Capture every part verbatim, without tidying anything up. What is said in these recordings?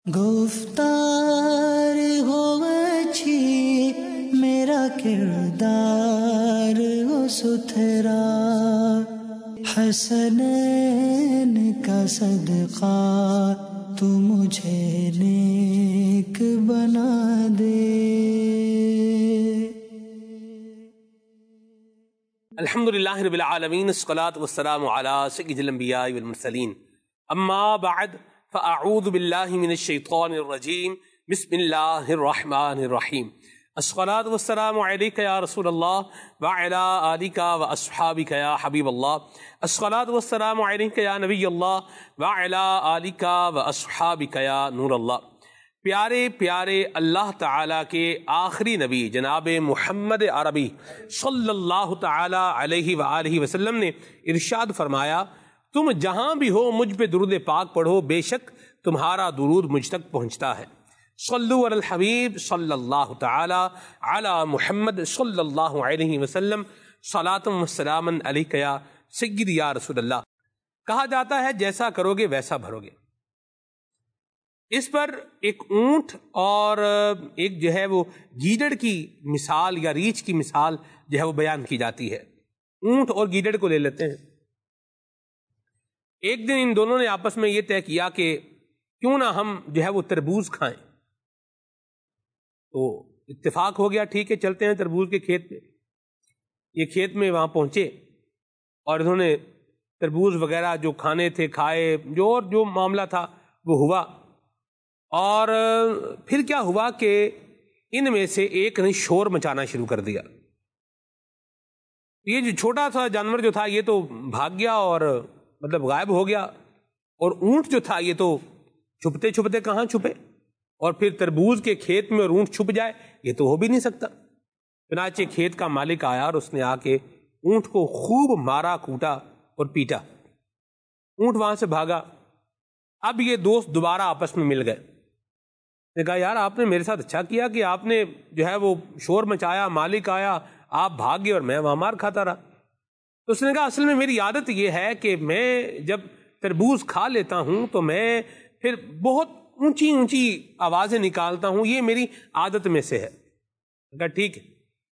گفتار ہو اچھی میرا کردار ہو ستھرا، حسنین کا صدقہ تو مجھے نیک بنا دے۔ الحمدللہ رب العالمین، الصلاۃ والسلام علی سید الانبیاء والمرسلین، اما بعد فاعوذ باللہ من الشیطان الرجیم، بسم اللہ الرحمن الرحیم۔ الصلاۃ والسلام علیک یا رسول اللہ وعلی آلک واصحابک یا حبیب اللہ، الصلاۃ والسلام علیک یا نبی اللہ وعلی آلک واصحابک یا نور اللہ۔ پیارے پیارے اللہ تعالیٰ کے آخری نبی جناب محمد عربی صلی اللہ تعالیٰ علیہ وآلہ وسلم نے ارشاد فرمایا، تم جہاں بھی ہو مجھ پہ درود پاک پڑھو، بے شک تمہارا درود مجھ تک پہنچتا ہے۔ صلو علی الحبیب صلی اللہ تعالیٰ علی محمد صلی اللہ علیہ وسلم، صلاۃ و سلام علیک یا سیدی یا رسول اللہ۔ کہا جاتا ہے جیسا کرو گے ویسا بھرو گے۔ اس پر ایک اونٹ اور ایک جو ہے وہ گیدڑ کی مثال یا ریچھ کی مثال جو ہے وہ بیان کی جاتی ہے۔ اونٹ اور گیدڑ کو لے لیتے ہیں۔ ایک دن ان دونوں نے آپس میں یہ طے کیا کہ کیوں نہ ہم جو ہے وہ تربوز کھائیں، تو اتفاق ہو گیا، ٹھیک ہے چلتے ہیں تربوز کے کھیت پہ۔ یہ کھیت میں وہاں پہنچے اور انہوں نے تربوز وغیرہ جو کھانے تھے کھائے، جو اور جو معاملہ تھا وہ ہوا۔ اور پھر کیا ہوا کہ ان میں سے ایک نے شور مچانا شروع کر دیا۔ یہ جو چھوٹا سا جانور جو تھا یہ تو بھاگ گیا اور مطلب غائب ہو گیا، اور اونٹ جو تھا یہ تو چھپتے چھپتے کہاں چھپے، اور پھر تربوز کے کھیت میں اور اونٹ چھپ جائے یہ تو ہو بھی نہیں سکتا۔ چنانچہ کھیت کا مالک آیا اور اس نے آ کے اونٹ کو خوب مارا کوٹا اور پیٹا۔ اونٹ وہاں سے بھاگا۔ اب یہ دوست دوبارہ آپس میں مل گئے۔ نے کہا یار آپ نے میرے ساتھ اچھا کیا کہ آپ نے جو ہے وہ شور مچایا، مالک آیا، آپ بھاگ گئے اور میں وہاں مار کھاتا رہا۔ تو اس نے کہا اصل میں میری عادت یہ ہے کہ میں جب تربوز کھا لیتا ہوں تو میں پھر بہت اونچی اونچی آوازیں نکالتا ہوں، یہ میری عادت میں سے ہے۔ کہا ٹھیک ہے۔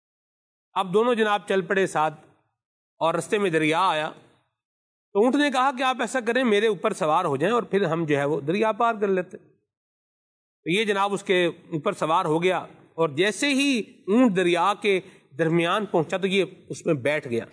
اب دونوں جناب چل پڑے ساتھ، اور رستے میں دریا آیا تو اونٹ نے کہا کہ آپ ایسا کریں میرے اوپر سوار ہو جائیں اور پھر ہم جو ہے وہ دریا پار کر لیتے۔ تو یہ جناب اس کے اوپر سوار ہو گیا، اور جیسے ہی اونٹ دریا کے درمیان پہنچا تو یہ اس میں بیٹھ گیا۔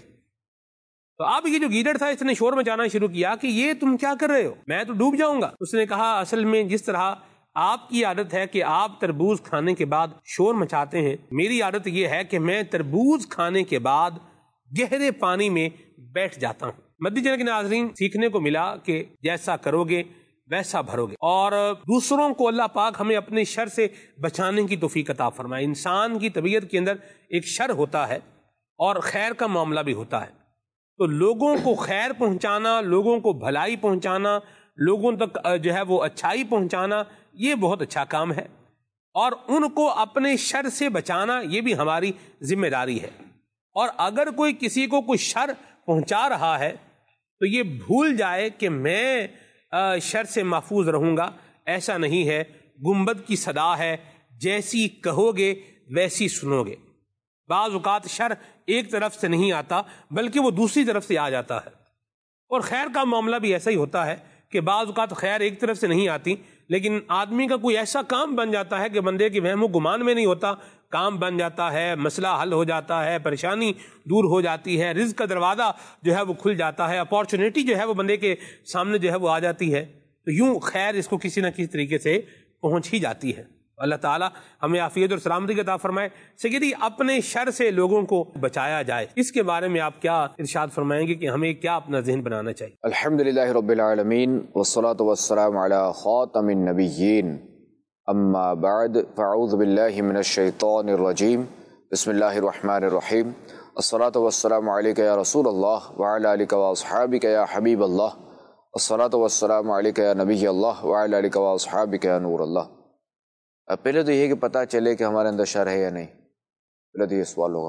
تو اب یہ جو گیدڑ تھا اس نے شور مچانا شروع کیا کہ یہ تم کیا کر رہے ہو، میں تو ڈوب جاؤں گا۔ اس نے کہا اصل میں جس طرح آپ کی عادت ہے کہ آپ تربوز کھانے کے بعد شور مچاتے ہیں، میری عادت یہ ہے کہ میں تربوز کھانے کے بعد گہرے پانی میں بیٹھ جاتا ہوں۔ مدنی چینل کے ناظرین، سیکھنے کو ملا کہ جیسا کرو گے ویسا بھرو گے، اور دوسروں کو اللہ پاک ہمیں اپنے شر سے بچانے کی توفیق عطا فرمائے۔ انسان کی طبیعت کے اندر ایک شر ہوتا ہے اور خیر کا معاملہ بھی ہوتا ہے، تو لوگوں کو خیر پہنچانا، لوگوں کو بھلائی پہنچانا، لوگوں تک جو ہے وہ اچھائی پہنچانا، یہ بہت اچھا کام ہے، اور ان کو اپنے شر سے بچانا یہ بھی ہماری ذمہ داری ہے۔ اور اگر کوئی کسی کو کوئی شر پہنچا رہا ہے تو یہ بھول جائے کہ میں شر سے محفوظ رہوں گا، ایسا نہیں ہے۔ گنبد کی صدا ہے، جیسی کہو گے ویسی سنو گے۔ بعض اوقات شر ایک طرف سے نہیں آتا بلکہ وہ دوسری طرف سے آ جاتا ہے، اور خیر کا معاملہ بھی ایسا ہی ہوتا ہے کہ بعض اوقات خیر ایک طرف سے نہیں آتی، لیکن آدمی کا کوئی ایسا کام بن جاتا ہے کہ بندے کے وہم و گمان میں نہیں ہوتا، کام بن جاتا ہے، مسئلہ حل ہو جاتا ہے، پریشانی دور ہو جاتی ہے، رزق کا دروازہ جو ہے وہ کھل جاتا ہے، اپارچونیٹی جو ہے وہ بندے کے سامنے جو ہے وہ آ جاتی ہے، تو یوں خیر اس کو کسی نہ کسی طریقے سے پہنچ ہی جاتی ہے۔ اللہ تعالیٰ ہمیں عافیت اور سلامتی کا عطا فرمائے۔ سیدی، اپنے شر سے لوگوں کو بچایا جائے، اس کے بارے میں آپ کیا ارشاد فرمائیں گے کہ ہمیں کیا اپنا ذہن بنانا چاہیے؟ الحمدللہ رب العالمین، والصلاة والسلام علی خاتم النبیین، اما بعد فاعوذ باللہ من الشیطان الرجیم، بسم اللہ الرحمن الرحیم، الصلاة والسلام علیک یا رسول اللہ وعلی آلک واصحابک یا حبیب اللہ، الصلاة والسلام علیک یا نبی اللہ وعلی آلک واصحابک یا نور اللہ۔ پہلے تو یہ کہ پتہ چلے کہ ہمارے اندر شر ہے یا نہیں، پہلے تو یہ سوال ہوگا۔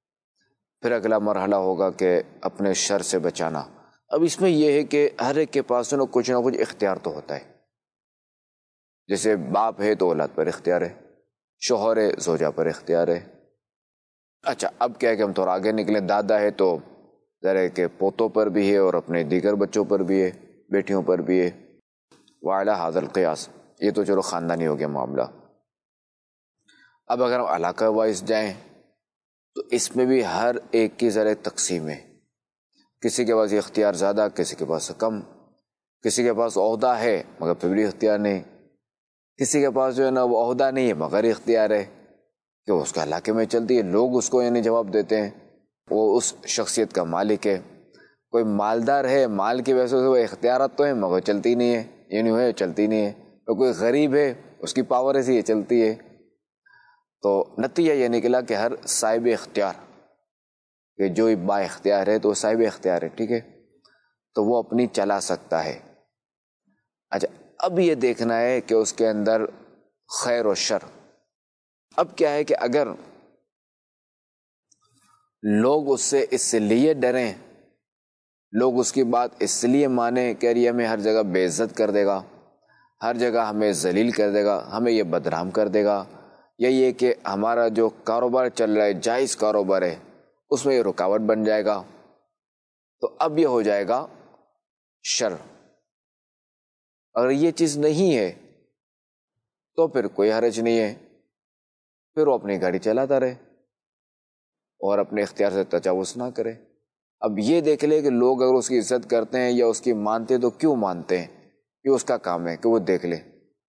پھر اگلا مرحلہ ہوگا کہ اپنے شر سے بچانا۔ اب اس میں یہ ہے کہ ہر ایک کے پاس نا کچھ نہ کچھ اختیار تو ہوتا ہے۔ جیسے باپ ہے تو اولاد پر اختیار ہے، شوہر ہے زوجہ پر اختیار ہے. اچھا اب کیا ہے کہ ہم تھوڑا آگے نکلیں، دادا ہے تو ذرا ہے کہ پوتوں پر بھی ہے اور اپنے دیگر بچوں پر بھی ہے، بیٹیوں پر بھی ہے. وعلیٰ حاضر القیاس، یہ تو چلو خاندانی ہو گیا معاملہ. اب اگر ہم علاقہ وائز جائیں تو اس میں بھی ہر ایک کی ذرا تقسیم ہے. کسی کے پاس یہ اختیار زیادہ، کسی کے پاس کم، کسی کے پاس عہدہ ہے مگر پھر بھی اختیار نہیں، کسی کے پاس جو ہے نا وہ عہدہ نہیں ہے مگر اختیار ہے کہ اس کے علاقے میں چلتی ہے، لوگ اس کو یعنی جواب دیتے ہیں، وہ اس شخصیت کا مالک ہے. کوئی مالدار ہے، مال کی وجہ سے وہ اختیارات تو ہیں مگر چلتی نہیں ہے، یعنی ہے چلتی نہیں ہے. تو کوئی غریب ہے، اس کی پاور ایسی یہ چلتی ہے. تو نتیجہ یہ نکلا کہ ہر صاحب اختیار، کہ جو با اختیار ہے تو وہ صاحب اختیار ہے، ٹھیک ہے، تو وہ اپنی چلا سکتا ہے. اچھا اب یہ دیکھنا ہے کہ اس کے اندر خیر و شر. اب کیا ہے کہ اگر لوگ اس سے اس لیے ڈریں، لوگ اس کی بات اس لیے مانیں کہ یہ ہمیں ہر جگہ بے عزت کر دے گا، ہر جگہ ہمیں ذلیل کر دے گا، ہمیں یہ بدنام کر دے گا، یا یہ کہ ہمارا جو کاروبار چل رہا ہے جائز کاروبار ہے اس میں یہ رکاوٹ بن جائے گا، تو اب یہ ہو جائے گا شر. اگر یہ چیز نہیں ہے تو پھر کوئی حرج نہیں ہے، پھر وہ اپنی گاڑی چلاتا رہے اور اپنے اختیار سے تجاوز نہ کرے. اب یہ دیکھ لے کہ لوگ اگر اس کی عزت کرتے ہیں یا اس کی مانتے تو کیوں مانتے ہیں، یہ اس کا کام ہے کہ وہ دیکھ لے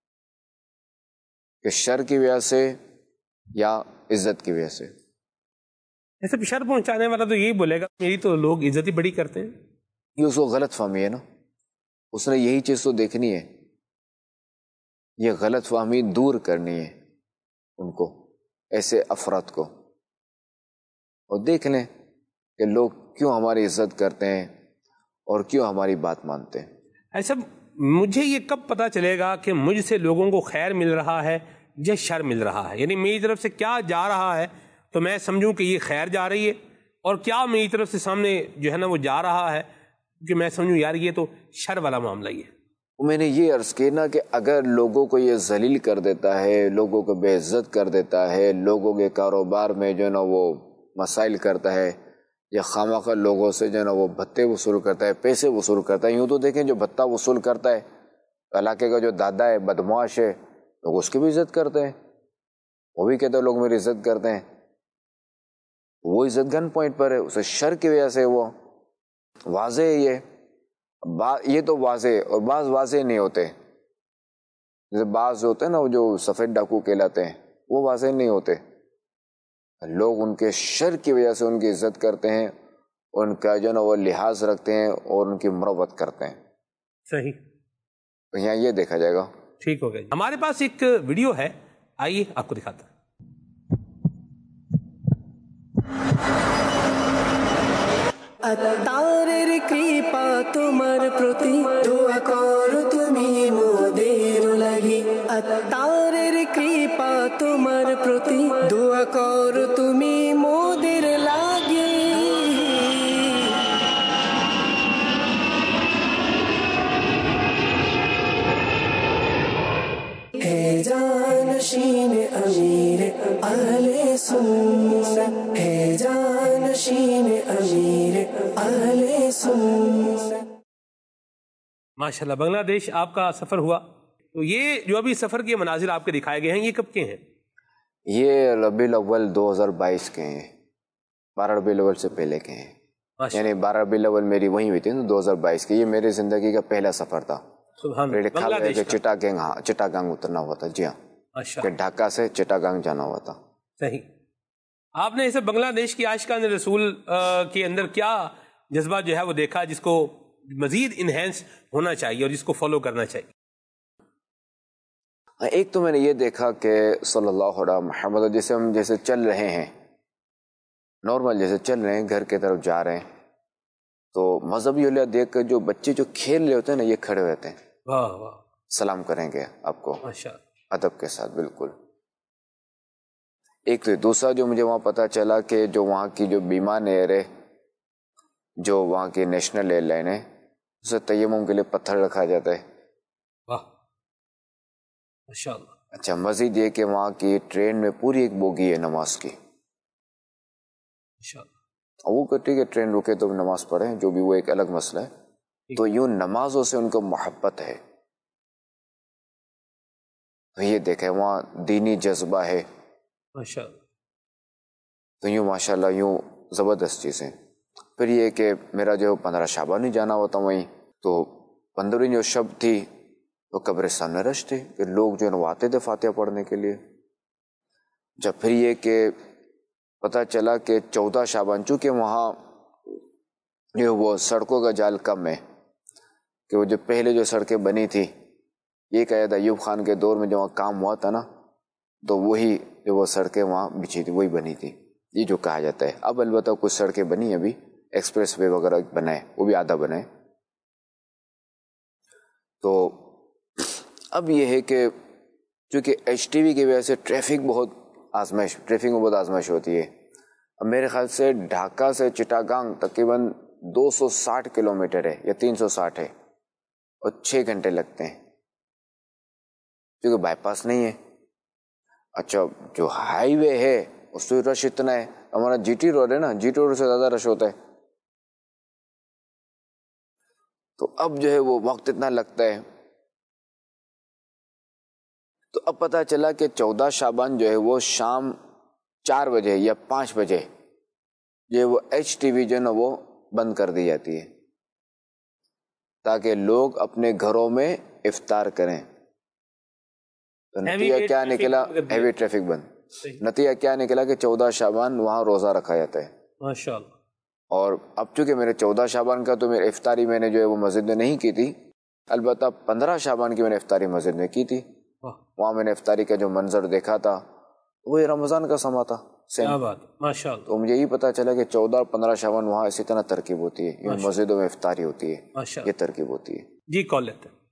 کہ شر کی وجہ سے یا عزت کی وجہ سے. ایسے شر پہنچانے والا تو یہی بولے گا میری تو لوگ عزت ہی بڑی کرتے ہیں. یہ اس کو غلط فہمی ہے نا، اس نے یہی چیز تو دیکھنی ہے، یہ غلط فہمی دور کرنی ہے ان کو، ایسے افراد کو، اور دیکھ لیں کہ لوگ کیوں ہماری عزت کرتے ہیں اور کیوں ہماری بات مانتے ہیں. ایسا مجھے یہ کب پتا چلے گا کہ مجھ سے لوگوں کو خیر مل رہا ہے یا شر مل رہا ہے؟ یعنی میری طرف سے کیا جا رہا ہے تو میں سمجھوں کہ یہ خیر جا رہی ہے، اور کیا میری طرف سے سامنے جو ہے نا وہ جا رہا ہے کہ میں سمجھوں یار یہ تو شر والا معاملہ ہی ہے. میں نے یہ عرض کی نا کہ اگر لوگوں کو یہ ذلیل کر دیتا ہے، لوگوں کو بے عزت کر دیتا ہے، لوگوں کے کاروبار میں جو ہے نا وہ مسائل کرتا ہے، یا خامخواہ لوگوں سے جو ہے نا وہ بھتے وصول کرتا ہے، پیسے وصول کرتا ہے. یوں تو دیکھیں جو بھتہ وصول کرتا ہے علاقے کا جو دادا ہے بدمعاش ہے، لوگ اس کی بھی عزت کرتے ہیں، وہ بھی کہتے ہیں لوگ میری عزت کرتے ہیں، وہ عزت گن پوائنٹ پر ہے، اسے شر کی وجہ سے وہ واضح ہے. یہ یہ تو واضح، اور بعض واضح نہیں ہوتے، جیسے بعض ہوتے ہیں نا وہ جو سفید ڈاکو کہلاتے ہیں وہ واضح نہیں ہوتے. لوگ ان کے شر کی وجہ سے ان کی عزت کرتے ہیں، ان کا جو نا وہ لحاظ رکھتے ہیں اور ان کی مروت کرتے ہیں. صحیح، تو یہاں یہ دیکھا جائے گا. ٹھیک ہو گیا. ہمارے پاس ایک ویڈیو ہے، آئیے آپ کو دکھاتا ہوں. আত্মারের কৃপা তোমার প্রতি দোয়া করো তুমি মোদের লাগি, আত্মারের কৃপা তোমার প্রতি দোয়া করো তুমি মোদের লাগি. হে জানশীন امیر اہل سنت، ہے جانشین امیر اہل سنت. ماشاءاللہ. بنگلہ دیش آپ کا سفر ہوا، تو یہ جو ابھی سفر کے مناظر آپ کے دکھائے گئے ہیں یہ کب کے ہیں؟ یہ ربیع الاول دو ہزار بائیس کے ہیں، بارہ ربیع الاول سے پہلے کے ہیں. یعنی بارہ ربیع الاول میری وہیں ہوئی تھی نا دو ہزار بائیس کی. یہ میری زندگی کا پہلا سفر تھا. سبحان اللہ. چٹاگانگ، ہاں چٹاگانگ اترنا ہوا تھا. جی ہاں، کہ ڈھاکہ سے چٹاگانگ جانا ہوا تھا. صحیح. آپ نے اسے بنگلہ دیش کی عاشقان رسول کے اندر کیا جذبہ جو ہے وہ دیکھا جس کو مزید انہینس ہونا چاہیے اور جس کو فالو کرنا چاہیے؟ ایک تو میں نے یہ دیکھا کہ صلی اللہ علیہ محمد، جیسے ہم جیسے چل رہے ہیں نارمل، جیسے چل رہے ہیں گھر کی طرف جا رہے ہیں، تو مذہبی اولیا دیکھ کر جو بچے جو کھیل رہے ہوتے ہیں نا یہ کھڑے ہوتے ہیں، واہ واہ، سلام کریں گے آپ کو ماشاءاللہ ادب کے ساتھ. بالکل. ایک تو دوسرا جو مجھے وہاں پتہ چلا کہ جو وہاں کی جو بیمان ایئر ہے، جو وہاں کی نیشنل ایئر لائن ہے، اسے تیمم کے لیے پتھر رکھا جاتا ہے. واہ. ماشاءاللہ. اچھا مزید یہ کہ وہاں کی ٹرین میں پوری ایک بوگی ہے نماز کی. ماشاءاللہ. وہ کہ ٹھیک ہے ٹرین رکے تو نماز پڑھیں، جو بھی وہ ایک الگ مسئلہ ہے. تو یوں نمازوں سے ان کو محبت ہے. تو یہ دیکھیں وہاں دینی جذبہ ہے. ماشاءاللہ. تو یوں ماشاءاللہ یوں زبردست چیزیں. پھر یہ کہ میرا جو پندرہ شعبان ہی جانا ہوتا وہیں، تو پندرہویں جو شب تھی تو قبرستان میں رش تھی کہ لوگ جو ہے وہ آتے تھے فاتحہ پڑھنے کے لیے. جب پھر یہ کہ پتہ چلا کہ چودہ شعبان، چونکہ وہاں جو وہ سڑکوں کا جال کم ہے، کہ وہ جو پہلے جو سڑکیں بنی تھی یہ کہا تھا ایوب خان کے دور میں جو وہاں کام ہوا تھا نا، تو وہی جو وہ سڑکیں وہاں بچھی تھی وہی بنی تھی، یہ جو کہا جاتا ہے. اب البتہ کچھ سڑکیں بنی ابھی، ایکسپریس وے وغیرہ بنائے، وہ بھی آدھا بنائے. تو اب یہ ہے کہ چونکہ ایچ ٹی وی کی وجہ سے ٹریفک بہت آزمائش ٹریفک میں بہت آزمائش ہوتی ہے. اب میرے خیال سے ڈھاکہ سے چٹاگانگ تقریباً دو سو ساٹھ کلو میٹر ہے یا تین سو ساٹھ ہے، اور چھ گھنٹے لگتے ہیں کیونکہ بائی پاس نہیں ہے. اچھا جو ہائی وے ہے اس سے رش اتنا ہے. ہمارا جی ٹی روڈ ہے نا، جی ٹی روڈ سے زیادہ رش ہوتا ہے. تو اب جو ہے وہ وقت اتنا لگتا ہے. تو اب پتہ چلا کہ چودہ شعبان جو ہے وہ شام چار بجے یا پانچ بجے جو ہے وہ ایچ ٹی وی جو ہے نا وہ بند کر دی جاتی ہے تاکہ لوگ اپنے گھروں میں افطار کریں. تو نتیجہ کیا نکلا؟ ہیوی ٹریفک بند. نتیجہ کیا نکلا کہ چودہ شعبان وہاں روزہ رکھا جاتا ہے. ماشاءاللہ. اور اب چونکہ میرے چودہ شعبان کا تو میرے افطاری میں نے جو ہے وہ مسجد میں نہیں کی تھی، البتہ پندرہ شعبان کی میں نے افطاری مسجد میں کی تھی. وہاں میں نے افطاری کا جو منظر دیکھا تھا وہی رمضان کا سما تھا. کیا بات، ماشاءاللہ. تو مجھے یہی پتا چلا کہ چودہ اور پندرہ شعبان وہاں اسی طرح ترکیب ہوتی ہے، یہ مسجدوں میں افطاری ہوتی ہے، یہ ترکیب ہوتی ہے. جی کال لیتے ہیں.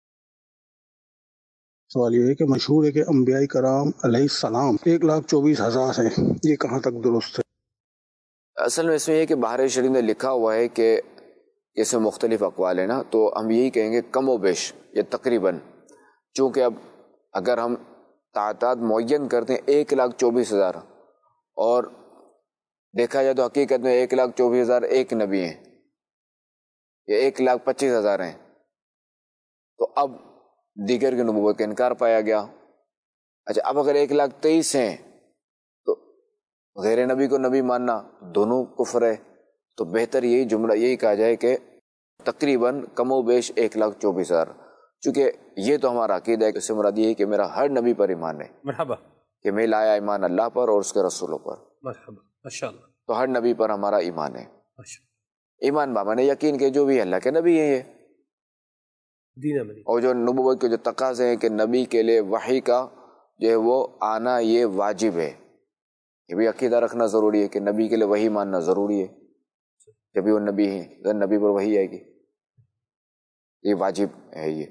سوال یہ ہے کہ مشہور ہے کہ انبیاء کرام علیہ السلام ایک لاکھ چوبیس ہزار ہیں، یہ کہاں تک درست ہے؟ اصل میں اس میں یہ کہ بحر شریف میں لکھا ہوا ہے کہ اس میں مختلف اقوال ہیں نا، تو ہم یہی کہیں گے کم و بیش یا تقریباً، چونکہ اب اگر ہم تعداد معین کرتے ہیں ایک لاکھ چوبیس ہزار اور دیکھا جائے تو حقیقت میں ایک لاکھ چوبیس ہزار ایک نبی ہیں یا ایک لاکھ پچیس ہزار ہیں، تو اب دیگر کی نبوت کا انکار پایا گیا. اچھا اب اگر ایک لاکھ تیئیس ہیں تو غیر نبی کو نبی ماننا دونوں کفر ہے. تو بہتر یہی جملہ یہی کہا جائے کہ تقریباً کم و بیش ایک لاکھ چوبیس ہزار، چونکہ یہ تو ہمارا عقیدہ ہے کہ اس سے مراد یہ ہے کہ میرا ہر نبی پر ایمان ہے. مرحبا. کہ میں لایا ایمان اللہ پر اور اس کے رسولوں پر. مرحبا. ماشاءاللہ. تو ہر نبی پر ہمارا ایمان ہے. ماشاءاللہ. ایمان بابا نے یقین کہ جو بھی اللہ کے نبی ہیں یہ دین عملی. اور جو نبوت کے جو تقاضے ہیں کہ نبی کے لیے وحی کا جو ہے وہ آنا یہ واجب ہے، یہ بھی عقیدہ رکھنا ضروری ہے کہ نبی کے لیے وحی ماننا ضروری ہے. جب بھی وہ نبی ہیں تو نبی پر وحی آئے گی، یہ واجب ہے. یہ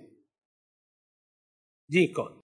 جی کون؟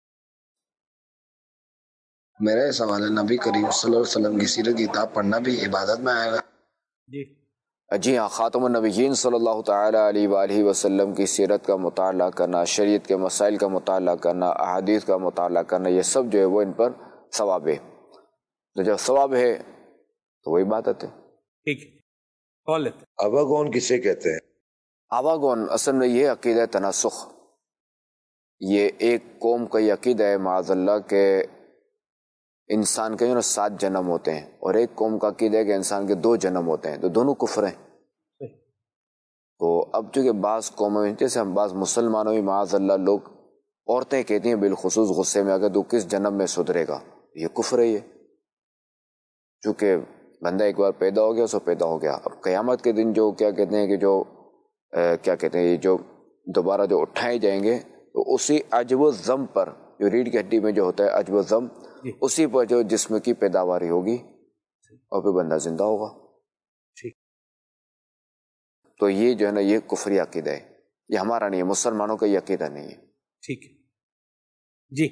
میرا یہ سوال ہے، نبی کریم صلی اللہ علیہ وسلم کی سیرت کی کتاب پڑھنا بھی عبادت میں آئے گا؟ جی جی ہاں، خاتم النبیین صلی اللہ تعالیٰ علیہ وآلہ وسلم کی سیرت کا مطالعہ کرنا، شریعت کے مسائل کا مطالعہ کرنا، احادیث کا مطالعہ کرنا، یہ سب جو ہے وہ ان پر ثواب ہے. تو جب ثواب ہے تو وہ عبادت ہے. ٹھیک ہے. کال لیتے ہیں. آواگون کسے کہتے ہیں؟ آواگون اصل میں یہ عقیدہ تناسخ، یہ ایک قوم کا یہ عقیدہ ہے معاذ اللہ کہ انسان کے جو نا سات جنم ہوتے ہیں، اور ایک قوم کا عقیدہ ہے کہ انسان کے دو جنم ہوتے ہیں، تو دونوں کفر ہیں. تو اب چونکہ بعض قوموں میں جیسے ہم بعض مسلمانوں میں معاذ اللہ لوگ عورتیں کہتی ہیں بالخصوص غصے میں اگر تو کس جنم میں سدھرے گا، یہ کفر ہے. یہ چونکہ بندہ ایک بار پیدا ہو گیا سو پیدا ہو گیا. اب قیامت کے دن جو کیا کہتے ہیں کہ جو کیا کہتے ہیں یہ جو دوبارہ جو اٹھائے جائیں گے تو اسی عجب و ضم پر، جو ریڑھ کی ہڈی میں جو ہوتا ہے عجب و ضم، اسی پر جو جسم کی پیداواری ہوگی اور پھر بندہ زندہ ہوگا. تو یہ جو ہے نا یہ کفری عقیدہ ہے، یہ ہمارا نہیں ہے، مسلمانوں کا یہ عقیدہ نہیں ہے. ٹھیک ہے. جی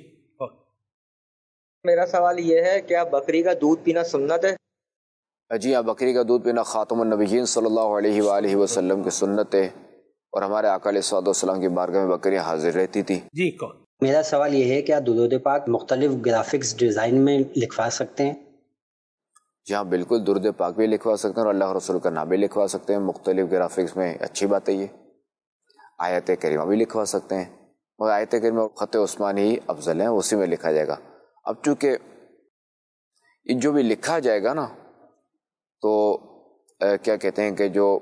میرا سوال یہ ہے، کیا بکری کا دودھ پینا سنت ہے؟ جی ہاں، بکری کا دودھ پینا خاتم النبیین صلی اللہ علیہ وآلہ وسلم کی سنت ہے، اور ہمارے آقا علیہ الصلوۃ والسلام کی بارگاہ میں بکریاں حاضر رہتی تھی. جی کون؟ میرا سوال یہ ہے کیا درود پاک مختلف گرافکس ڈیزائن میں لکھوا سکتے ہیں؟ جہاں بالکل درود پاک بھی لکھوا سکتے ہیں اور اللہ رسول کا نام بھی لکھوا سکتے ہیں مختلف گرافکس میں. اچھی بات ہے. یہ آیت کریمہ بھی لکھوا سکتے ہیں اور آیت کریمہ خط عثمانی ہی افضل ہیں, اسی میں لکھا جائے گا. اب چونکہ جو بھی لکھا جائے گا نا تو کیا کہتے ہیں کہ جو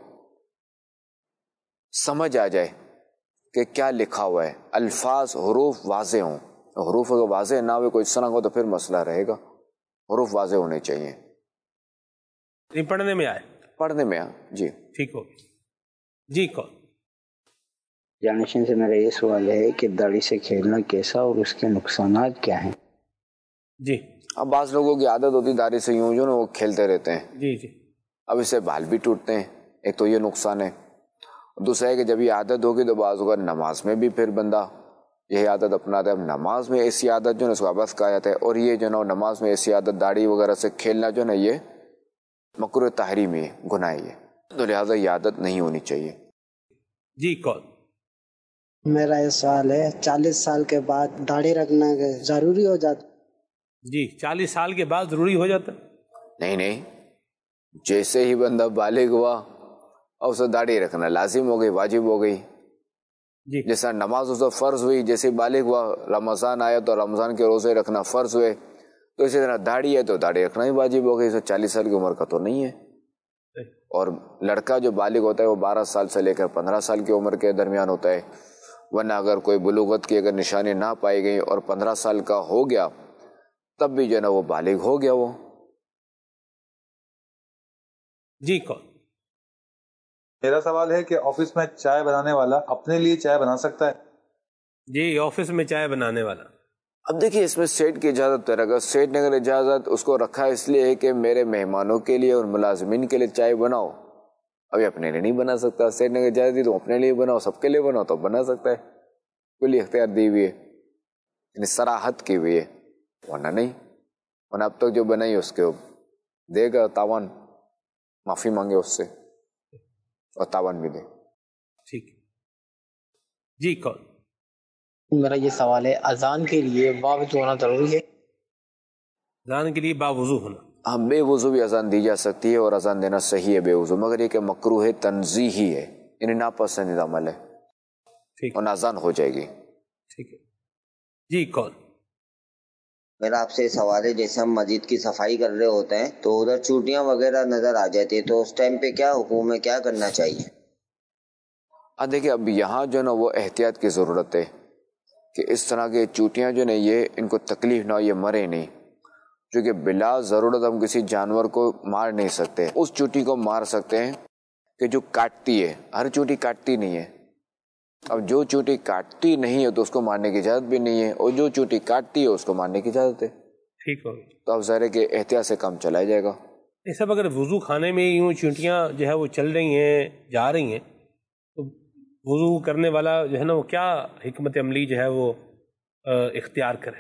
سمجھ آ جائے کہ کیا لکھا ہوا ہے, الفاظ حروف واضح ہوں. حروف اگر واضح نہ ہوئے کوئی اس طرح ہو تو پھر مسئلہ رہے گا. حروف واضح ہونے چاہیے. پڑھنے میں آئے پڑھنے میں آ جی ٹھیک ہو جی. کون جانشین سے میرا یہ سوال ہے کہ داڑھی سے کھیلنا کیسا اور اس کے نقصانات کیا ہیں؟ جی اب بعض لوگوں کی عادت ہوتی داڑھی سے یوں جو نا وہ کھیلتے رہتے ہیں. جی جی اب اس سے بال بھی ٹوٹتے ہیں. ایک تو یہ نقصان ہے. دوسرا ہے کہ جب یہ عادت ہوگی تو بعض اوقات نماز میں بھی پھر بندہ یہی عادت اپناتا ہے. اب نماز میں ایسی عادت جو ہے اس کو عبث کہا جاتا ہے. اور یہ جو نا نماز میں ایسی عادت داڑھی وغیرہ سے کھیلنا جو نا یہ مکروہ تحریمی ہے, گناہ ہے. تو لہٰذا یہ عادت نہیں ہونی چاہیے. جی کون میرا یہ سوال ہے چالیس سال کے بعد داڑھی رکھنا ضروری ہو جاتا؟ جی چالیس سال کے بعد ضروری ہو جاتا؟ نہیں نہیں, جیسے ہی بندہ بالغ ہوا اور اسے داڑھی رکھنا لازم ہو گئی, واجب ہو گئی. جی جیسا نماز اسے فرض ہوئی, جیسے بالغ ہوا رمضان آیا تو رمضان کے روزے رکھنا فرض ہوئے, تو اسی طرح داڑھی ہے تو داڑھی رکھنا ہی واجب ہو گئی. اسے چالیس سال کی عمر کا تو نہیں ہے. اور لڑکا جو بالغ ہوتا ہے وہ بارہ سال سے لے کر پندرہ سال کی عمر کے درمیان ہوتا ہے. ورنہ اگر کوئی بلوغت کی اگر نشانی نہ پائی گئی اور پندرہ سال کا ہو گیا تب بھی جو ہے نا وہ بالغ ہو گیا وہ. جی کون میرا سوال ہے کہ آفس میں چائے بنانے والا اپنے لیے چائے بنا سکتا ہے؟ جی آفس میں چائے بنانے والا, اب دیکھیے اس میں سیٹ کی اجازت ہے. اگر سیٹ نے اگر اجازت اس کو رکھا اس لیے ہے کہ میرے مہمانوں کے لیے اور ملازمین کے لیے چائے بناؤ, ابھی اپنے لیے نہیں بنا سکتا. سیٹ نے اجازت دی تو اپنے لیے بناؤ, سب کے لیے بناؤ تو بنا سکتا ہے. کلی اختیار دی ہوئی ہے, یعنی صراحت کی ہوئی ہے, ورنہ نہیں. ورنہ اب تک جو بنائی اس کے دے گا تاوان, معافی مانگے اس سے اور تاوان بھی دے. ٹھیک جی کون میرا یہ سوال ہے اذان کے لیے باوضو ہونا ضروری ہے؟ اذان کے لیے باوضو ہونا, ہاں بے وضو بھی اذان دی جا سکتی ہے اور اذان دینا صحیح ہے بے وضو, مگر یہ کہ مکروہ تنزیہی ہے, یعنی ناپسندیدہ عمل ہے. ٹھیک اور اذان ہو جائے گی. ٹھیک ہے جی کون میرا آپ سے سوال ہے جیسے ہم مسجد کی صفائی کر رہے ہوتے ہیں تو ادھر چوٹیاں وغیرہ نظر آ جاتی ہے تو اس ٹائم پہ کیا حکم ہے, کیا کرنا چاہیے؟ اب دیکھیے اب یہاں جو نا وہ احتیاط کی ضرورت ہے کہ اس طرح کے چوٹیاں جو نا یہ ان کو تکلیف نہ ہو, یہ مرے نہیں. کیونکہ بلا ضرورت ہم کسی جانور کو مار نہیں سکتے. اس چوٹی کو مار سکتے ہیں کہ جو کاٹتی ہے, ہر چوٹی کاٹتی نہیں ہے. اب جو چوٹی کاٹتی نہیں ہے تو اس کو مارنے کی اجازت بھی نہیں ہے, اور جو چوٹی کاٹتی ہے اس کو مارنے کی اجازت ہے. ٹھیک ہوگی. تو اب ظاہر ہے کہ احتیاط سے کام چلایا جائے گا. یہ سب اگر وضو خانے میں یوں چونٹیاں جو ہے وہ چل رہی ہیں جا رہی ہیں تو وضو کرنے والا جو ہے نا وہ کیا حکمت عملی جو ہے وہ اختیار کرے؟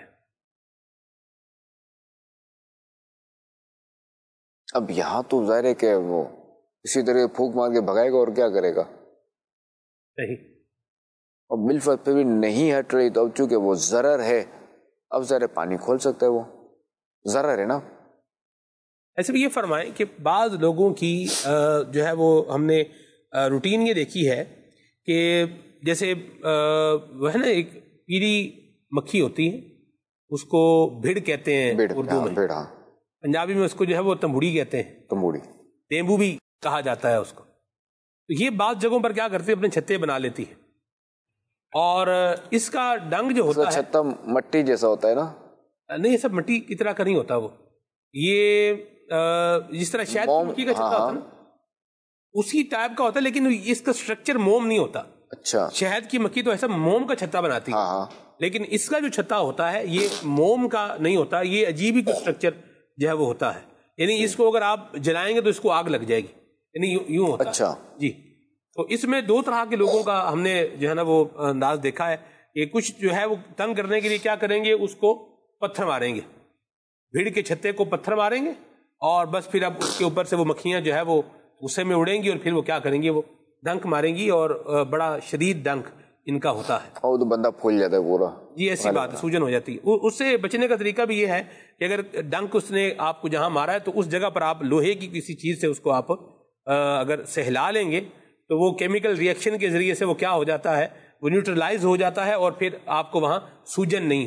اب یہاں تو ظاہر ہے کہ وہ اسی طرح پھونک مار کے بھگائے گا اور کیا کرے گا. صحیح. اور بالفعل پھر بھی نہیں ہٹ رہی تو اب چونکہ وہ ضرر ہے, اب ذرا پانی کھول سکتا ہے, وہ ضرر ہے نا. ایسے بھی یہ فرمائیں کہ بعض لوگوں کی جو ہے وہ ہم نے روٹین یہ دیکھی ہے کہ جیسے وہ ہے نا ایک پیلی مکھی ہوتی ہے, اس کو بھیڑ کہتے ہیں اردو میں, پنجابی میں اس کو جو ہے وہ تمبوڑی کہتے ہیں, تمبوڑی ٹیمبو بھی کہا جاتا ہے اس کو. تو یہ بعض جگہوں پر کیا کرتے ہیں اپنے چھتے بنا لیتی ہے, اور اس کا ڈنگ جو ہوتا ہے چھتا مٹی جیسا ہوتا ہے نا, نہیں سب مٹی کی طرح کا نہیں ہوتا وہ, یہ جس طرح شہد کی مکھی کا چھتا ہوتا ہے نا اسی ٹائپ کا ہوتا ہے, لیکن اس کا سٹرکچر موم نہیں ہوتا. اچھا, شہد کی مکھی تو ایسا موم کا چھتا بناتی ہے, لیکن اس کا جو چھتا ہوتا ہے یہ موم کا نہیں ہوتا, یہ عجیب ہی کا سٹرکچر جو ہے وہ ہوتا ہے. یعنی اس کو اگر آپ جلائیں گے تو اس کو آگ لگ جائے گی, یعنی یوں ہوتا ہے. اچھا جی. تو اس میں دو طرح کے لوگوں کا ہم نے جو ہے نا وہ انداز دیکھا ہے. یہ کچھ جو ہے وہ تنگ کرنے کے لیے کیا کریں گے, اس کو پتھر ماریں گے, بھیڑ کے چھتے کو پتھر ماریں گے, اور بس پھر اب اس کے اوپر سے وہ مکھیاں جو ہے وہ غصے میں اڑیں گی, اور پھر وہ کیا کریں گی, وہ ڈنک ماریں گی, اور بڑا شدید ڈنک ان کا ہوتا ہے، اور تو بندہ پھول جاتا ہے پورا. جی ایسی بات ہے، سوجن ہو جاتی ہے. اس سے بچنے کا طریقہ بھی یہ ہے کہ اگر ڈنک اس نے آپ کو جہاں مارا ہے تو اس جگہ پر آپ لوہے کی کسی چیز سے اس کو آپ اگر سہلا لیں گے تو وہ کیمیکل ری ایکشن کے ذریعے سے وہ کیا ہو جاتا ہے، وہ نیوٹرلائز ہو جاتا ہے اور پھر آپ کو وہاں سوجن نہیں.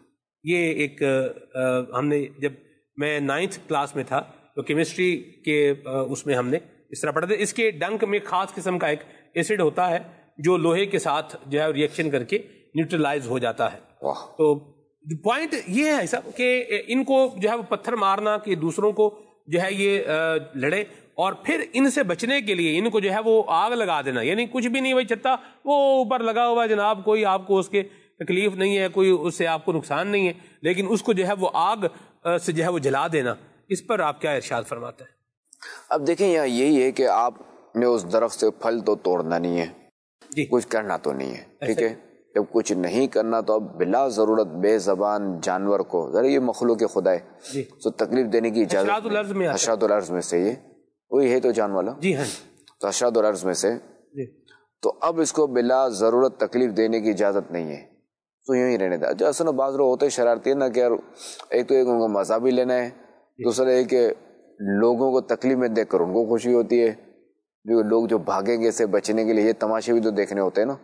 یہ ایک ہم نے جب میں نائنتھ کلاس میں تھا تو کیمسٹری کے اس میں ہم نے اس طرح پڑھا تھا. اس کے ڈنک میں خاص قسم کا ایک ایسڈ ہوتا ہے جو لوہے کے ساتھ جو ہے ری ایکشن کر کے نیوٹرلائز ہو جاتا ہے. تو پوائنٹ یہ ہے ایسا کہ ان کو جو ہے وہ پتھر مارنا کہ دوسروں کو جو ہے یہ لڑے اور پھر ان سے بچنے کے لیے ان کو جو ہے وہ آگ لگا دینا، یعنی کچھ بھی نہیں بھائی چھتا وہ اوپر لگا ہوا ہے جناب، کوئی آپ کو اس کے تکلیف نہیں ہے، کوئی اس سے آپ کو نقصان نہیں ہے، لیکن اس کو جو ہے وہ آگ سے جو ہے وہ جلا دینا. اس پر آپ کیا ارشاد فرماتے ہیں؟ اب دیکھیں یہاں یہی ہے کہ آپ نے اس درخت سے پھل تو توڑنا نہیں ہے، جی کچھ کرنا تو نہیں ہے، ٹھیک ہے. جب کچھ نہیں کرنا تو اب بلا ضرورت بے زبان جانور کو، ذرا یہ مخلوق خدا ہے تو تکلیف دینے کی اجازت، حشرات الارض میں سے یہ وہی ہے تو جان والا، جی ہاں، تو حشرات الارض میں سے، تو اب اس کو بلا ضرورت تکلیف دینے کی اجازت نہیں ہے، تو یوں ہی رہنے دیں. جو اصل بعض لوگ ہوتے شرارتی ہے نا کہ یار ایک تو ایک ان کو مزہ بھی لینا ہے، دوسرا یہ کہ لوگوں کو تکلیف میں دیکھ کر ان کو خوشی ہوتی ہے. جو لوگ جو بھاگیں گے سے بچنے کے لیے یہ تماشے بھی تو دیکھنے ہوتے ہیں نا،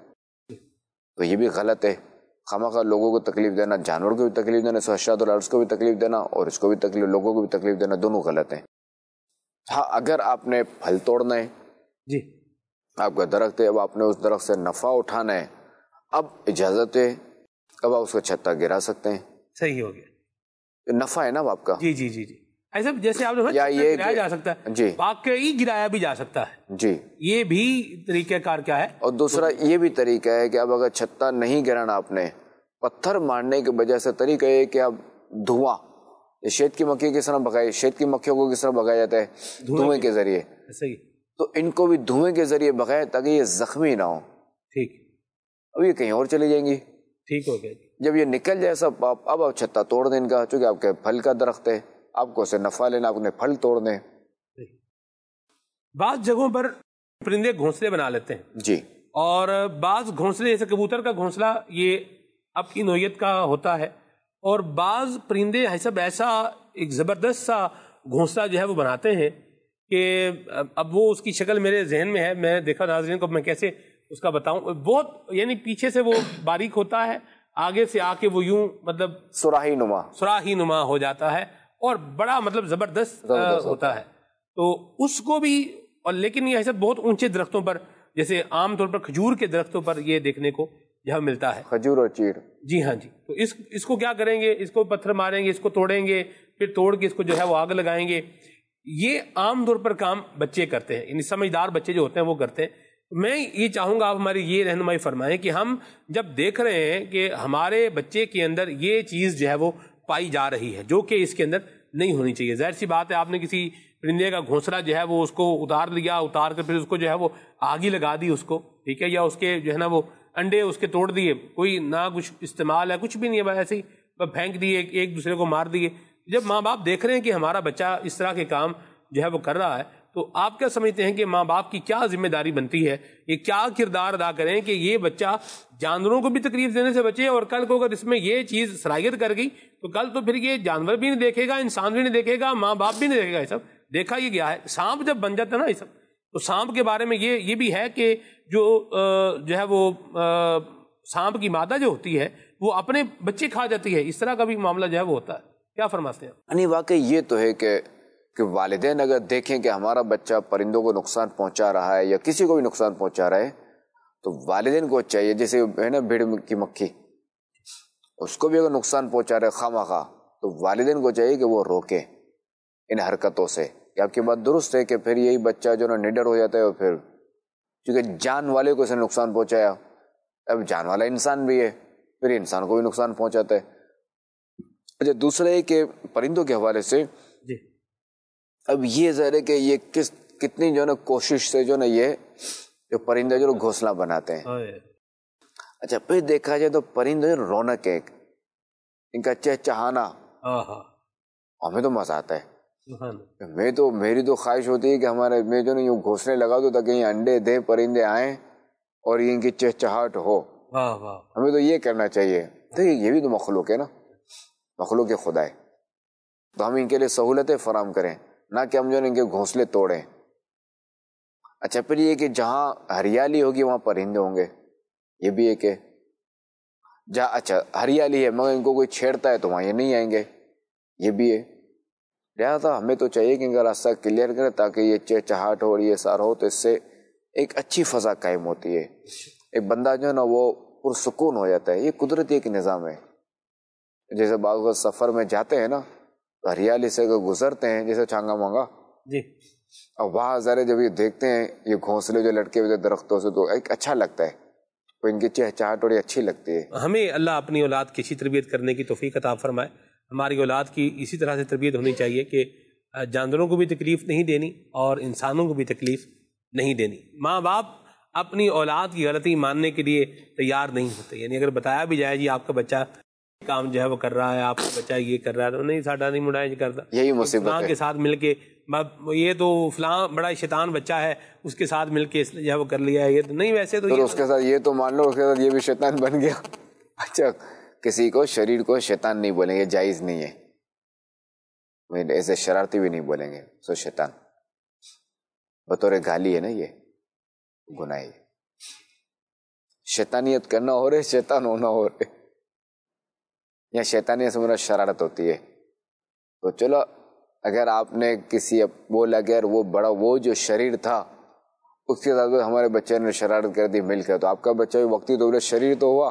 تو یہ بھی غلط ہے. خواہ لوگوں کو تکلیف دینا، جانور کو بھی تکلیف دینا، حشرات الارض کو بھی تکلیف دینا اور اس کو بھی تکلیف، لوگوں کو بھی تکلیف دینا، دونوں غلط ہیں. ہاں اگر آپ نے پھل توڑنا ہے، جی آپ کا درخت ہے، اب آپ نے اس درخت سے نفع اٹھانا ہے، اب اجازت ہے، اب آپ اس کا چھتا گرا سکتے ہیں. صحیح ہو گیا، نفع ہے نا آپ کا. جی جی جی جی ایسا جیسے آپ نے گرایا جا سکتا ہے، جی واقعی گرایا بھی جا سکتا ہے، جی یہ بھی طریقہ کار کیا ہے. اور دوسرا یہ بھی طریقہ ہے کہ اب اگر چھتا نہیں گرانا آپ نے، پتھر مارنے کی وجہ سے طریقہ یہ کہ اب دھواں، شہد کی مکھی کس طرح بگائی، شہد کی مکھیوں کو کس طرح بگایا جاتا ہے، دھوئیں کے ذریعے. صحیح، تو ان کو بھی دھوئیں کے ذریعے بگائے تاکہ یہ زخمی نہ ہو. ٹھیک، اب یہ کہیں اور چلی جائیں گی. ٹھیک ہو گیا. جب یہ نکل جائے سب اب اب چھتا توڑ دیں ان کا، چونکہ آپ کے پھل کا درخت ہے، آپ کو اسے نفع لینا، آپ نے پھل توڑ دیں. بعض جگہوں پر پرندے گھونسلے بنا لیتے ہیں، جی، اور بعض گھونسلے جیسے کبوتر کا گھونسلہ یہ اپنی نوعیت کا ہوتا ہے، اور بعض پرندے سب ایسا ایک زبردست سا گھونسلہ جو ہے وہ بناتے ہیں کہ اب وہ اس کی شکل میرے ذہن میں ہے، میں دیکھا ناظرین کو میں کیسے اس کا بتاؤں. بہت یعنی پیچھے سے وہ باریک ہوتا ہے، آگے سے آ کے وہ یوں مطلب سراہی نما سراہی نما ہو جاتا ہے اور بڑا مطلب زبردست, زبردست ہوتا ہے. تو اس کو بھی، اور لیکن یہ ایسا بہت اونچے درختوں پر، جیسے عام طور پر کھجور کے درختوں پر یہ دیکھنے کو یہاں ملتا ہے، کھجور اور چیر. جی ہاں جی. تو اس اس کو کیا کریں گے، اس کو پتھر ماریں گے، اس کو توڑیں گے، پھر توڑ کے اس کو جو ہے وہ آگ لگائیں گے. یہ عام طور پر کام بچے کرتے ہیں، یعنی سمجھدار بچے جو ہوتے ہیں وہ کرتے ہیں. میں یہ چاہوں گا آپ ہماری یہ رہنمائی فرمائیں کہ ہم جب دیکھ رہے ہیں کہ ہمارے بچے کے اندر یہ چیز جو ہے وہ پائی جا رہی ہے جو کہ اس کے اندر نہیں ہونی چاہیے. ظاہر سی بات ہے، آپ نے کسی پرندے کا گھونسلہ جو ہے وہ اس کو اتار لیا، اتار کر پھر اس کو جو ہے وہ آگی لگا دی اس کو، ٹھیک ہے، یا اس کے جو ہے نا وہ انڈے اس کے توڑ دیے، کوئی نہ کچھ استعمال ہے، کچھ بھی نہیں ہے، ایسے ہی پھینک دیے، ایک دوسرے کو مار دیے. جب ماں باپ دیکھ رہے ہیں کہ ہمارا بچہ اس طرح کے کام جو ہے وہ کر رہا ہے، تو آپ کیا سمجھتے ہیں کہ ماں باپ کی کیا ذمہ داری بنتی ہے، یہ کیا کردار ادا کریں کہ یہ بچہ جانوروں کو بھی تکلیف دینے سے بچے، اور کل کو اگر اس میں یہ چیز صلاحیت کر گئی تو کل تو پھر یہ جانور بھی نہیں دیکھے گا، انسان بھی نہیں دیکھے گا، ماں باپ بھی نہیں دیکھے گا. یہ سب دیکھا یہ گیا ہے. سانپ جب بن جاتا ہے نا یہ سب، تو سانپ کے بارے میں یہ یہ بھی ہے کہ جو جو ہے وہ سانپ کی مادہ جو ہوتی ہے وہ اپنے بچے کھا جاتی ہے. اس طرح کا بھی معاملہ جو ہے وہ ہوتا ہے. کیا فرماتے ہیں؟ یعنی واقعی یہ تو ہے کہ کہ والدین اگر دیکھیں کہ ہمارا بچہ پرندوں کو نقصان پہنچا رہا ہے یا کسی کو بھی نقصان پہنچا رہا ہے، تو والدین کو چاہیے، جیسے ہے نا بھیڑ کی مکھی، اس کو بھی اگر نقصان پہنچا رہے خواہ مخواہ، تو والدین کو چاہیے کہ وہ روکیں ان حرکتوں سے. کہ آپ کی بات درست ہے کہ پھر یہی بچہ جو نا نڈر ہو جاتا ہے، اور پھر چونکہ جان والے کو اسے نقصان پہنچایا، اب جان والا انسان بھی ہے، پھر انسان کو بھی نقصان پہنچاتا ہے. اچھا، دوسرا ہے کہ پرندوں کے حوالے سے اب یہ ظاہر ہے کہ یہ کس کتنی جو نا کوشش سے جو نا یہ جو پرندے جو گھونسلہ بناتے ہیں. اچھا، پھر دیکھا جائے تو پرندے رونق ہے، ان کا چہچہانا ہمیں تو مزہ آتا ہے. میں تو میری تو خواہش ہوتی ہے کہ ہمارے میں جو نا یوں گھونسلے لگا دو تاکہ یہ انڈے دے، پرندے آئیں اور ان کی چہچہاٹ ہو. واہ واہ، ہمیں تو یہ کرنا چاہیے. دیکھیے یہ بھی تو مخلوق ہے نا، مخلوق خدا ہے، تو ہم ان کے لیے سہولتیں فراہم کریں، نہ کہ ہم جو ان کے گھونسلے توڑیں. اچھا پھر یہ کہ جہاں ہریالی ہوگی وہاں پرندے ہوں گے، یہ بھی ایک ہے. جہاں اچھا ہریالی ہے مگر ان کو کوئی چھیڑتا ہے تو وہاں یہ نہیں آئیں گے، یہ بھی ہے. لہٰذا ہمیں تو چاہیے کہ ان کا راستہ کلیئر کریں تاکہ یہ چہچہاٹ ہو اور یہ سارا ہو، تو اس سے ایک اچھی فضا قائم ہوتی ہے، ایک بندہ جو ہے نا وہ پرسکون ہو جاتا ہے. یہ قدرتی ایک نظام ہے. جیسے بعض وقت سفر میں جاتے ہیں نا تو ہریالی سے گزرتے ہیں جیسے چانگا مانگا جی، اور وہاں ذرا جب یہ دیکھتے ہیں یہ گھونسلے جو لٹکے ہوئے درختوں سے تو ایک اچھا لگتا ہے، تو ان کی چہچہاٹ بڑی اچھی لگتی ہے. ہمیں اللہ اپنی اولاد کی اچھی تربیت کرنے کی توفیق عطا فرمائے. ہماری اولاد کی اسی طرح سے تربیت ہونی چاہیے کہ جانوروں کو بھی تکلیف نہیں دینی اور انسانوں کو بھی تکلیف نہیں دینی. ماں باپ اپنی اولاد کی غلطی ماننے کے لیے تیار نہیں ہوتے. یعنی اگر بتایا بھی جائے جی آپ کا بچہ کام جو ہے وہ کر رہا ہے، آپ کا بچہ یہ کر رہا ہے، تو نہیں ساڈا نہیں منڈا کرتا، یہی مصیبت فلاں ہے. کے ساتھ مل کے یہ تو فلاں بڑا شیطان بچہ ہے اس کے ساتھ مل کے جو ہے وہ کر لیا ہے، یہ تو نہیں. ویسے تو اس کے ساتھ یہ تو مان لو اس کے ساتھ یہ بھی شیطان بن گیا. اچھا کسی کو شریر کو شیطان نہیں بولیں گے، جائز نہیں ہے. ایسے شرارتی بھی نہیں بولیں گے سو شیطان، بطور گالی ہے نا، یہ گناہ ہے. شیطانیت کرنا ہو رہے، شیطان ہونا ہو رہے، یا شیطانیت سے میرا شرارت ہوتی ہے. تو چلو اگر آپ نے کسی بولا اگر وہ بڑا وہ جو شریر تھا اس کے ساتھ ہمارے بچے نے شرارت کر دی مل کر، تو آپ کا بچہ بھی وقتی طور پر شریر تو ہوا،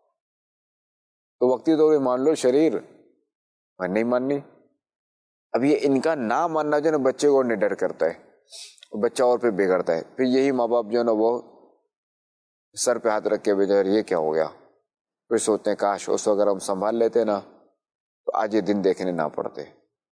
تو وقتی طور پر مان لو شریر، میں نہیں ماننی. اب یہ ان کا نہ ماننا جو ہے نا بچے کو نڈر کرتا ہے، بچہ اور پھر بگڑتا ہے. پھر یہی ماں باپ جو ہے نا وہ سر پہ ہاتھ رکھ کے بھیجا یہ کیا ہو گیا، پھر سوچتے ہیں کاش اس وقت اگر ہم سنبھال لیتے نا تو آج یہ دن دیکھنے نہ پڑتے.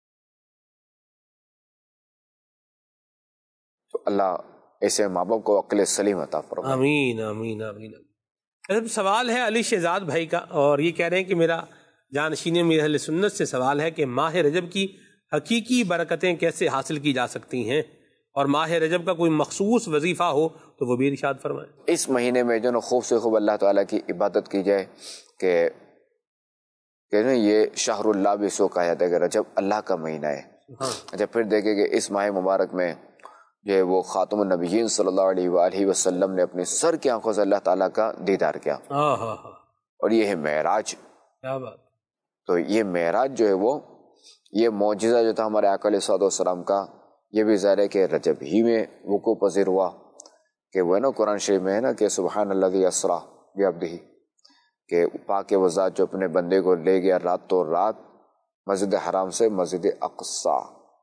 تو اللہ ایسے ماں باپ کو عقل سلیم عطا فرمائے. آمین آمین آمین. سوال ہے علی شہزاد بھائی کا، اور یہ کہہ رہے ہیں کہ میرا جانشین امیر اہل سنت سے سوال ہے کہ ماہ رجب کی حقیقی برکتیں کیسے حاصل کی جا سکتی ہیں، اور ماہ رجب کا کوئی مخصوص وظیفہ ہو تو وہ بھی ارشاد فرمائیں. اس مہینے میں جو نا خوب سے خوب اللہ تعالیٰ کی عبادت کی جائے کہ کہ نا یہ شہر اللہ بھی سو کہا جاتا ہے کہ رجب اللہ کا مہینہ ہے. اچھا پھر دیکھیں کہ اس ماہ مبارک میں جو ہے وہ خاتم النبیین صلی اللہ علیہ وآلہ وسلم نے اپنے سر کی آنکھوں سے اللہ تعالیٰ کا دیدار کیا، اور یہ ہے معراج. تو یہ معراج جو ہے وہ یہ معجزہ جو تھا ہمارے آقا علیہ الصلوۃ والسلام کا، یہ بھی ظاہر ہے کہ رجب ہی میں وقوع پذیر ہوا. کہ وہ ہے نا قرآن شریف میں ہے نا کہ سبحان الذی اسریٰ بعبدہ، کہ پاک وہ ذات جو اپنے بندے کو لے گیا رات تو رات مسجد حرام سے مسجد اقصی.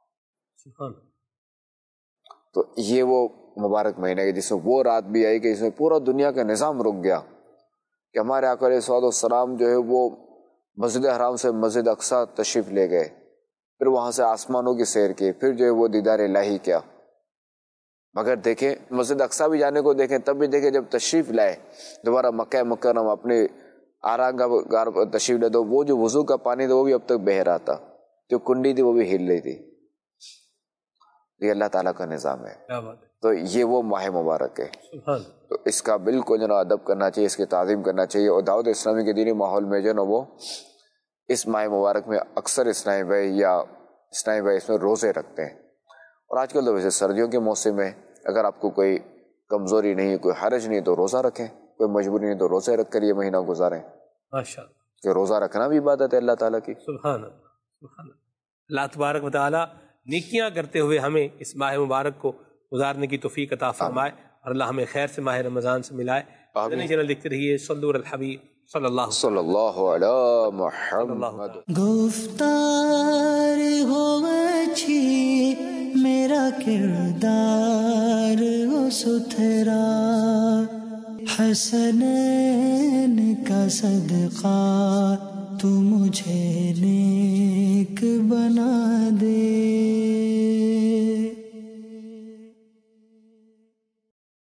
تو یہ وہ مبارک مہینہ ہے جس میں وہ رات بھی آئی کہ اس میں پورا دنیا کا نظام رک گیا، کہ ہمارے آقا علیہ الصلوۃ والسلام جو ہے وہ مسجد حرام سے مسجد اقصی تشریف لے گئے، پھر وہاں سے آسمانوں کی سیر کی، پھر جو ہے وہ دیدار الہی کیا. مگر دیکھیں مسجد اقصی بھی جانے کو دیکھیں تب بھی دیکھیں جب تشریف لائے دوبارہ مکہ مکرمہ اپنے آراغار تشریف لائے تو وہ جو وضو کا پانی تھا وہ بھی اب تک بہہ رہا تھا، جو کنڈی تھی وہ بھی ہل رہی تھی. یہ اللہ تعالیٰ کا نظام ہے. تو یہ وہ ماہ مبارک ہے، تو اس کا بالکل جو نا ادب کرنا چاہیے، اس کی تعظیم کرنا چاہیے. اور دعوت اسلامی کے دینی ماحول میں جو نا وہ اس ماہ مبارک میں اکثر اسلامی بھائی یا اسلامی بھائی اس میں روزے رکھتے ہیں. اور آج کل تو ویسے سردیوں کے موسم میں اگر آپ کو کوئی کمزوری نہیں، کوئی حرج نہیں تو روزہ رکھیں، کوئی مجبوری نہیں تو روزے رکھ کر یہ مہینہ گزاریں. ماشاءاللہ، کہ روزہ رکھنا بھی عبادت ہے اللہ تعالیٰ کی. سبحان اللہ سبحان اللہ. اللہ تبارک و تعالیٰ نیکیاں کرتے ہوئے ہمیں اس ماہ مبارک کو گزارنے کی توفیق عطا فرمائے، اور اللہ ہمیں خیر سے ماہ رمضان سے ملائے. چینل دیکھتے رہیے. صلو علی الحبیب صلی اللہ صلی اللہ علی محمد. گفتار ہو اچھی میرا کردار ہو ستھرا، حسنین کا صدقہ تو مجھے نیک بنا دے.